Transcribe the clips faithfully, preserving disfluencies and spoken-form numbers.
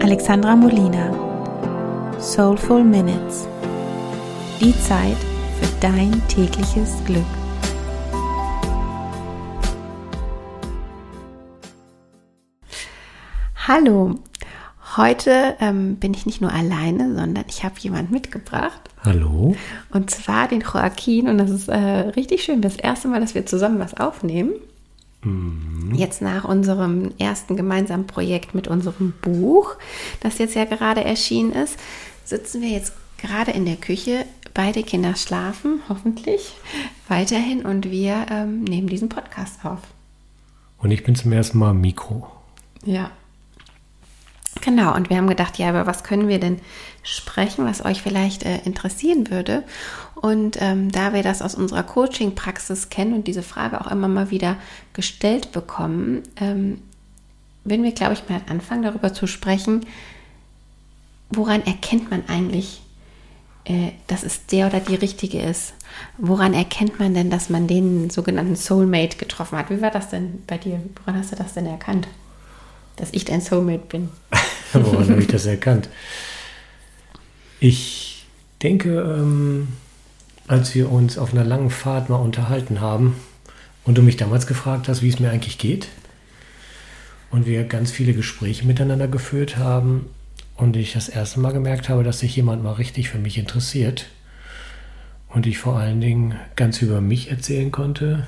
Alexandra Molina. Soulful Minutes. Die Zeit für dein tägliches Glück. Hallo, heute ähm, bin ich nicht nur alleine, sondern ich habe jemanden mitgebracht. Hallo. Und zwar den Joaquin, und das ist äh, richtig schön, das erste Mal, dass wir zusammen was aufnehmen. Mhm. Jetzt nach unserem ersten gemeinsamen Projekt mit unserem Buch, das jetzt ja gerade erschienen ist, sitzen wir jetzt gerade in der Küche. Beide Kinder schlafen, hoffentlich weiterhin, und wir ähm, nehmen diesen Podcast auf. Und ich bin zum ersten Mal am Mikro. Ja. Genau, und wir haben gedacht, ja, über was können wir denn sprechen, was euch vielleicht äh, interessieren würde. Und ähm, da wir das aus unserer Coaching-Praxis kennen und diese Frage auch immer mal wieder gestellt bekommen, ähm, würden wir, glaube ich, mal anfangen, darüber zu sprechen, woran erkennt man eigentlich, äh, dass es der oder die Richtige ist? Woran erkennt man denn, dass man den sogenannten Soulmate getroffen hat? Wie war das denn bei dir? Woran hast du das denn erkannt, dass ich dein Soulmate bin? Woran habe ich das erkannt? Ich denke, ähm, als wir uns auf einer langen Fahrt mal unterhalten haben und du mich damals gefragt hast, wie es mir eigentlich geht, und wir ganz viele Gespräche miteinander geführt haben und ich das erste Mal gemerkt habe, dass sich jemand mal richtig für mich interessiert und ich vor allen Dingen ganz über mich erzählen konnte,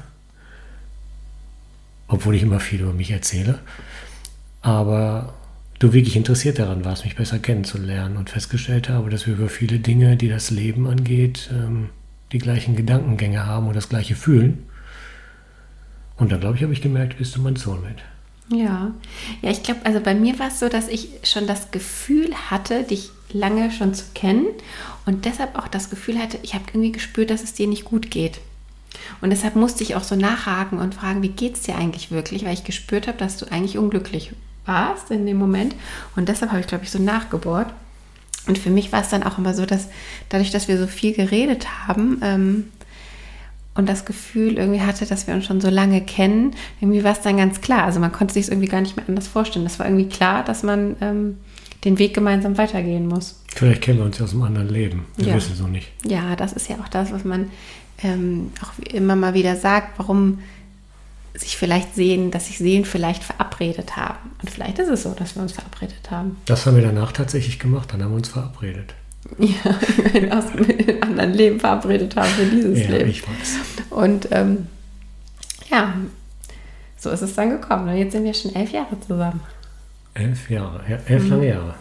obwohl ich immer viel über mich erzähle, aber du wirklich interessiert daran warst, mich besser kennenzulernen, und festgestellt habe, dass wir über viele Dinge, die das Leben angeht, ähm, die gleichen Gedankengänge haben und das gleiche fühlen. Und dann, glaube ich, habe ich gemerkt, bist du mein Soulmate. Ja, ja, ich glaube, also bei mir war es so, dass ich schon das Gefühl hatte, dich lange schon zu kennen, und deshalb auch das Gefühl hatte, ich habe irgendwie gespürt, dass es dir nicht gut geht. Und deshalb musste ich auch so nachhaken und fragen, wie geht es dir eigentlich wirklich, weil ich gespürt habe, dass du eigentlich unglücklich warst in dem Moment, und deshalb habe ich, glaube ich, so nachgebohrt. Und für mich war es dann auch immer so, dass dadurch, dass wir so viel geredet haben ähm, und das Gefühl irgendwie hatte, dass wir uns schon so lange kennen, irgendwie war es dann ganz klar. Also man konnte sich es irgendwie gar nicht mehr anders vorstellen. Das war irgendwie klar, dass man ähm, den Weg gemeinsam weitergehen muss. Vielleicht kennen wir uns ja aus einem anderen Leben. Wir ja. wissen es noch nicht. Ja, das ist ja auch das, was man ähm, auch immer mal wieder sagt, warum sich vielleicht sehen, dass sich Seelen vielleicht verabredet haben. Und vielleicht ist es so, dass wir uns verabredet haben. Das haben wir danach tatsächlich gemacht, dann haben wir uns verabredet. Ja, aus einem anderen Leben verabredet haben für dieses ja, Leben. Ich weiß. Und ähm, ja, so ist es dann gekommen. Und jetzt sind wir schon elf Jahre zusammen. Elf Jahre, ja, elf mhm. lange Jahre.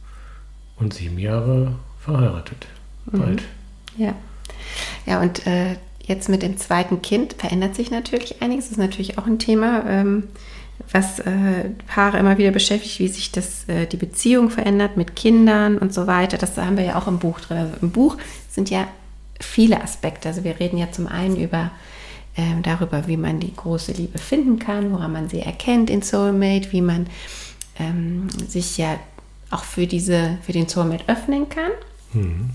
Und sieben Jahre verheiratet. Bald. Mhm. Ja. Ja, und äh, jetzt mit dem zweiten Kind verändert sich natürlich einiges. Das ist natürlich auch ein Thema, ähm, was äh, Paare immer wieder beschäftigt, wie sich das, äh, die Beziehung verändert mit Kindern und so weiter. Das haben wir ja auch im Buch drin. Also im Buch sind ja viele Aspekte. Also wir reden ja zum einen über ähm, darüber, wie man die große Liebe finden kann, woran man sie erkennt in Soulmate, wie man ähm, sich ja auch für, diese, für den Soulmate öffnen kann. Mhm.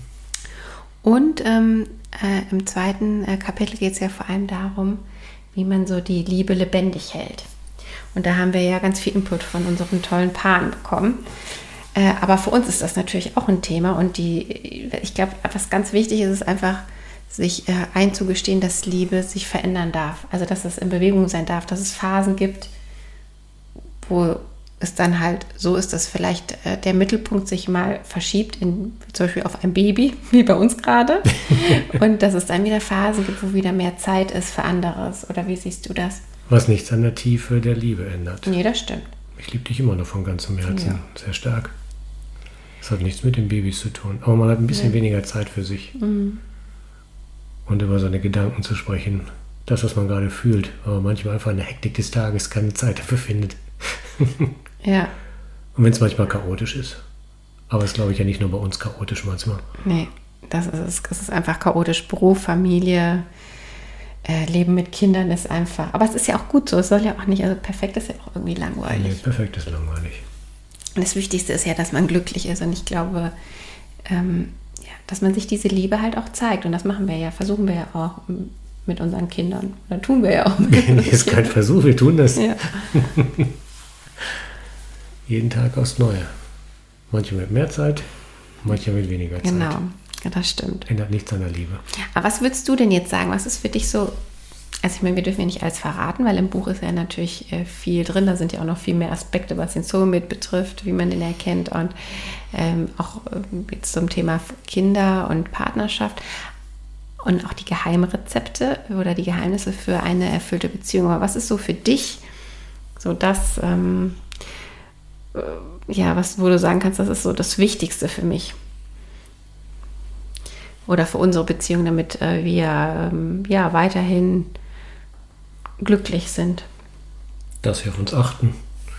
Und ähm, äh, im zweiten äh, Kapitel geht es ja vor allem darum, wie man so die Liebe lebendig hält. Und da haben wir ja ganz viel Input von unseren tollen Paaren bekommen. Äh, aber für uns ist das natürlich auch ein Thema. Und die, ich glaube, was ganz wichtig ist, ist einfach, sich äh, einzugestehen, dass Liebe sich verändern darf. Also, dass es in Bewegung sein darf, dass es Phasen gibt, wo es dann halt so ist, dass vielleicht äh, der Mittelpunkt sich mal verschiebt, in, zum Beispiel auf ein Baby, wie bei uns gerade. Und dass es dann wieder Phasen gibt, wo wieder mehr Zeit ist für anderes. Oder wie siehst du das? Was nichts an der Tiefe der Liebe ändert. Nee, das stimmt. Ich liebe dich immer noch von ganzem Herzen. Ja. Sehr stark. Das hat nichts mit den Babys zu tun. Aber man hat ein bisschen ja. weniger Zeit für sich. Mhm. Und über seine Gedanken zu sprechen. Das, was man gerade fühlt. Aber manchmal einfach in der Hektik des Tages keine Zeit dafür findet. Ja. Und wenn es manchmal chaotisch ist. Aber es ist, glaube ich, ja nicht nur bei uns chaotisch manchmal. Nee, das ist es. Es ist einfach chaotisch. Beruf, Familie, äh, Leben mit Kindern ist einfach. Aber es ist ja auch gut so. Es soll ja auch nicht, also perfekt ist ja auch irgendwie langweilig. Nee, perfekt ist langweilig. Und das Wichtigste ist ja, dass man glücklich ist. Und ich glaube, ähm, ja, dass man sich diese Liebe halt auch zeigt. Und das machen wir ja, versuchen wir ja auch mit unseren Kindern. Oder tun wir ja auch mit unseren Kindern. Ist kein Versuch, wir tun das. Ja. Jeden Tag aufs Neue. Manche mit mehr Zeit, manche mit weniger Zeit. Genau, ja, das stimmt. Ändert nichts an der Liebe. Aber was würdest du denn jetzt sagen? Was ist für dich so, also ich meine, wir dürfen ja nicht alles verraten, weil im Buch ist ja natürlich äh, viel drin. Da sind ja auch noch viel mehr Aspekte, was den Soulmate betrifft, wie man den erkennt und ähm, auch äh, jetzt zum Thema Kinder und Partnerschaft und auch die Geheimrezepte oder die Geheimnisse für eine erfüllte Beziehung. Aber was ist so für dich so das, ähm, äh, ja, was, wo du sagen kannst, das ist so das Wichtigste für mich? Oder für unsere Beziehung, damit äh, wir ähm, ja, weiterhin glücklich sind. Dass wir auf uns achten.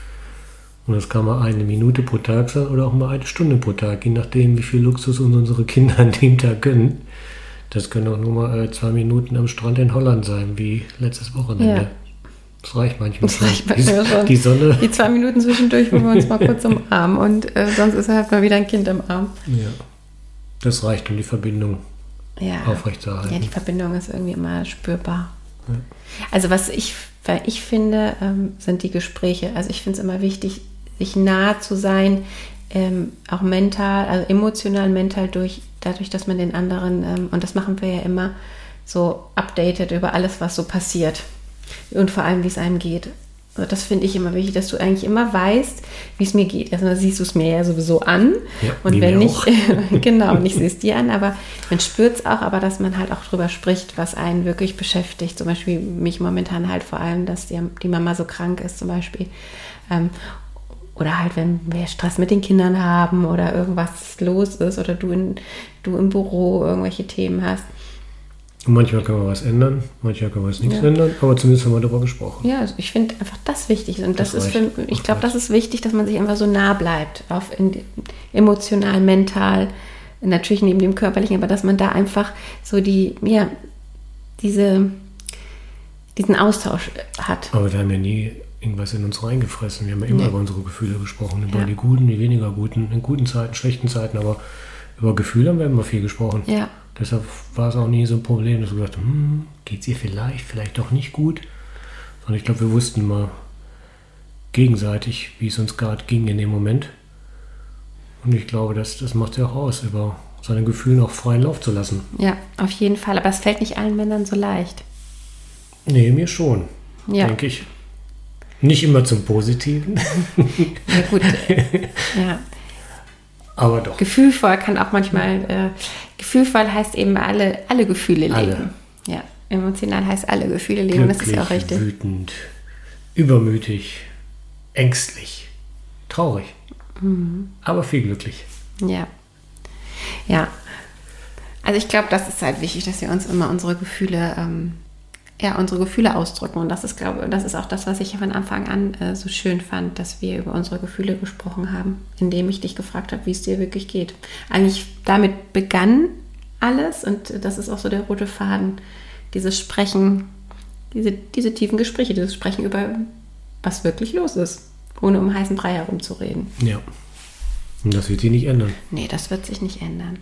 Und das kann mal eine Minute pro Tag sein oder auch mal eine Stunde pro Tag, je nachdem, wie viel Luxus uns unsere Kinder an dem Tag gönnen. Das können auch nur mal äh, zwei Minuten am Strand in Holland sein, wie letztes Wochenende. Ja. Das reicht manchmal das reicht schon. Manchmal die, schon. Die Sonne. Die zwei Minuten zwischendurch, wo wir uns mal kurz umarmen und äh, sonst ist halt mal wieder ein Kind im Arm. Ja. Das reicht, um die Verbindung ja. aufrechtzuerhalten. Ja, die Verbindung ist irgendwie immer spürbar. Ja. Also was ich, weil ich finde, ähm, sind die Gespräche. Also ich finde es immer wichtig, sich nahe zu sein, ähm, auch mental, also emotional, mental durch, dadurch, dass man den anderen, ähm, und das machen wir ja immer, so updatet über alles, was so passiert. Und vor allem, wie es einem geht. Also das finde ich immer wichtig, dass du eigentlich immer weißt, wie es mir geht. Erstmal siehst du es mir ja sowieso an. Ja, und wenn nicht, genau, und ich sehe es dir an, aber man spürt es auch, aber dass man halt auch drüber spricht, was einen wirklich beschäftigt. Zum Beispiel mich momentan halt vor allem, dass die, die Mama so krank ist zum Beispiel. Ähm, oder halt, wenn wir Stress mit den Kindern haben oder irgendwas los ist oder du, in, du im Büro irgendwelche Themen hast. Und manchmal kann man was ändern, manchmal kann man was nichts ja. ändern, aber zumindest haben wir darüber gesprochen. Ja, also ich finde einfach das wichtig. Und das, das ist für, ich glaube, das ist wichtig, dass man sich einfach so nah bleibt, auf in, emotional, mental, natürlich neben dem Körperlichen, aber dass man da einfach so die, ja, diese, diesen Austausch hat. Aber wir haben ja nie irgendwas in uns reingefressen. Wir haben ja immer nee. über unsere Gefühle gesprochen, über ja. die guten, die weniger guten, in guten Zeiten, schlechten Zeiten, aber über Gefühle haben wir immer viel gesprochen. Ja. Deshalb war es auch nie so ein Problem, dass wir gesagt haben, hm, geht es ihr vielleicht, vielleicht doch nicht gut. Sondern ich glaube, wir wussten mal gegenseitig, wie es uns gerade ging in dem Moment. Und ich glaube, das, das macht es ja auch aus, über seine Gefühle auch freien Lauf zu lassen. Ja, auf jeden Fall. Aber es fällt nicht allen Männern so leicht. Nee, mir schon, ja. denke ich. Nicht immer zum Positiven. Ja gut, ja. Aber doch. Gefühlvoll kann auch manchmal, äh, gefühlvoll heißt eben alle, alle Gefühle leben. Alle. Ja, emotional heißt alle Gefühle leben, glücklich, das ist ja auch richtig. Wütend, übermütig, ängstlich, traurig, mhm. aber viel glücklich. Ja, ja. Also ich glaube, das ist halt wichtig, dass wir uns immer unsere Gefühle ähm, ja, unsere Gefühle ausdrücken. Und das ist, glaube ich, das ist auch das, was ich von Anfang an äh, so schön fand, dass wir über unsere Gefühle gesprochen haben, indem ich dich gefragt habe, wie es dir wirklich geht. Eigentlich damit begann alles und das ist auch so der rote Faden, dieses Sprechen, diese, diese tiefen Gespräche, dieses Sprechen über, was wirklich los ist, ohne um heißen Brei herumzureden. Ja, und das wird sich nicht ändern. Nee, das wird sich nicht ändern.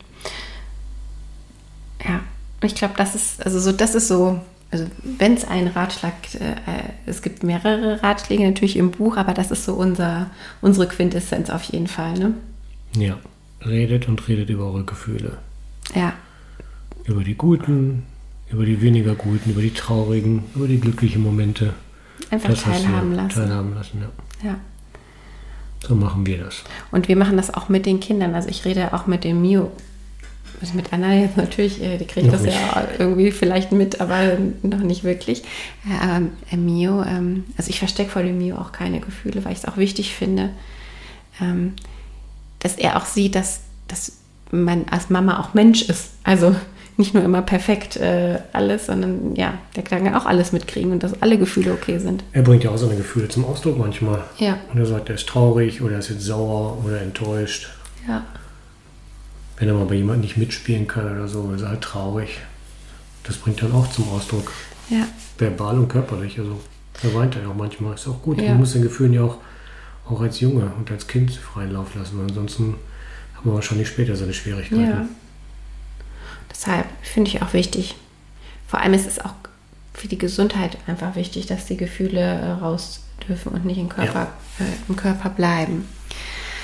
Ja, ich glaube, das ist, also so, das ist so, also wenn es einen Ratschlag, äh, es gibt mehrere Ratschläge natürlich im Buch, aber das ist so unser, unsere Quintessenz auf jeden Fall, ne? Ja, redet und redet über eure Gefühle. Ja. Über die guten, über die weniger guten, über die traurigen, über die glücklichen Momente. Einfach das teilhaben lassen. Teilhaben lassen, ja. Ja. So machen wir das. Und wir machen das auch mit den Kindern. Also ich rede auch mit dem Mio. Also mit Anna jetzt natürlich, die kriegt noch das nicht. Ja irgendwie vielleicht mit, aber noch nicht wirklich. Ähm, äh, Mio, ähm, also ich verstecke vor dem Mio auch keine Gefühle, weil ich es auch wichtig finde, ähm, dass er auch sieht, dass, dass man als Mama auch Mensch ist. Also nicht nur immer perfekt äh, alles, sondern ja, der kann ja auch alles mitkriegen und dass alle Gefühle okay sind. Er bringt ja auch seine Gefühle zum Ausdruck manchmal. Ja. Und er sagt, er ist traurig oder er ist jetzt sauer oder enttäuscht. Ja. Wenn er mal bei jemandem nicht mitspielen kann oder so, ist er halt traurig. Das bringt dann auch zum Ausdruck. Ja. Verbal und körperlich. Also er weint ja auch manchmal. Ist auch gut. Ja. Man muss den Gefühlen ja auch, auch als Junge und als Kind freien Lauf lassen. Weil ansonsten hat man wahrscheinlich später seine Schwierigkeiten. Ja. Deshalb finde ich auch wichtig. Vor allem ist es auch für die Gesundheit einfach wichtig, dass die Gefühle äh, raus dürfen und nicht im Körper, Ja. äh, im Körper bleiben.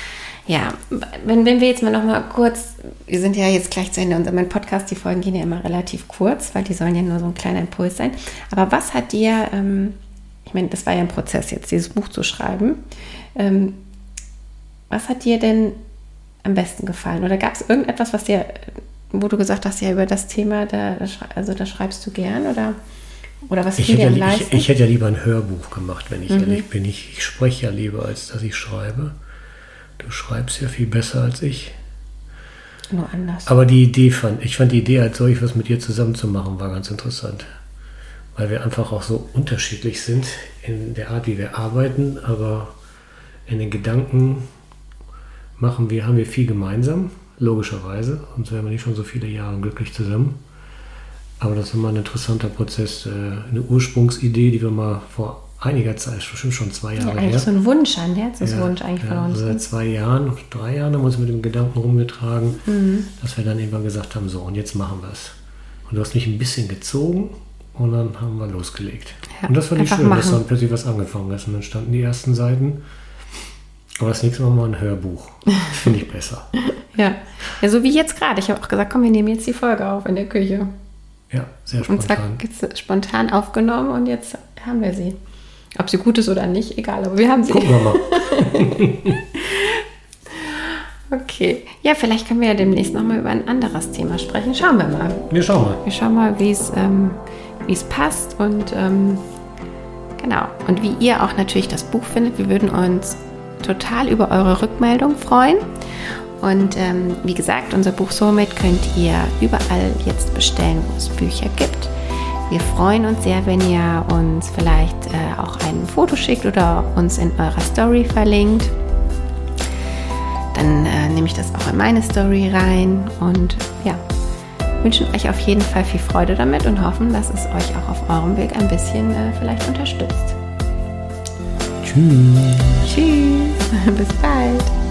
Ja, wenn, wenn wir jetzt mal noch mal kurz, wir sind ja jetzt gleich zu Ende, unser mein Podcast, die Folgen gehen ja immer relativ kurz, weil die sollen ja nur so ein kleiner Impuls sein. Aber was hat dir, ähm, ich meine, das war ja ein Prozess jetzt, dieses Buch zu schreiben, ähm, was hat dir denn am besten gefallen? Oder gab es irgendetwas, was dir, wo du gesagt hast, ja, über das Thema, da, also da schreibst du gern, oder, oder was fiel dir am ja, leisten? Ich, ich hätte ja lieber ein Hörbuch gemacht, wenn ich Mhm. ehrlich bin. Ich, ich spreche ja lieber, als dass ich schreibe. Du schreibst ja viel besser als ich. Nur anders. Aber die Idee fand, ich fand die Idee, als solch was mit dir zusammen zu machen, war ganz interessant. Weil wir einfach auch so unterschiedlich sind in der Art, wie wir arbeiten, aber in den Gedanken machen wir, haben wir viel gemeinsam, logischerweise, sonst wären wir nicht schon so viele Jahre glücklich zusammen. Aber das ist immer ein interessanter Prozess, eine Ursprungsidee, die wir mal vor einiger Zeit, bestimmt schon zwei Jahre ja, her. eigentlich so ein Wunsch, ein Herzenswunsch ja, eigentlich ja, von uns. Seit zwei Jahren, drei Jahren haben wir uns mit dem Gedanken rumgetragen, Mhm. dass wir dann irgendwann gesagt haben, so, und jetzt machen wir es. Und du hast mich ein bisschen gezogen und dann haben wir losgelegt. Ja, und das fand ich einfach schön, dass machen. dann plötzlich was angefangen ist. Und dann standen die ersten Seiten. Aber das nächste Mal mal ein Hörbuch. Finde ich besser. Ja. Ja, so wie jetzt gerade. Ich habe auch gesagt, komm, wir nehmen jetzt die Folge auf in der Küche. Ja, sehr Und spontan. zack, jetzt spontan aufgenommen und jetzt haben wir sie. Ob sie gut ist oder nicht, egal, aber wir haben sie. Gucken wir mal. Okay. Ja, vielleicht können wir ja demnächst nochmal über ein anderes Thema sprechen. Schauen wir mal. Wir schauen mal. Wir schauen mal, wie es ähm, wie es passt und ähm, genau. Und wie ihr auch natürlich das Buch findet. Wir würden uns total über eure Rückmeldung freuen. Und ähm, wie gesagt, unser Buch Soulmate könnt ihr überall jetzt bestellen, wo es Bücher gibt. Wir freuen uns sehr, wenn ihr uns vielleicht äh, auch ein Foto schickt oder uns in eurer Story verlinkt. Dann äh, nehme ich das auch in meine Story rein und ja, wünschen euch auf jeden Fall viel Freude damit und hoffen, dass es euch auch auf eurem Weg ein bisschen äh, vielleicht unterstützt. Tschüss. Tschüss, bis bald.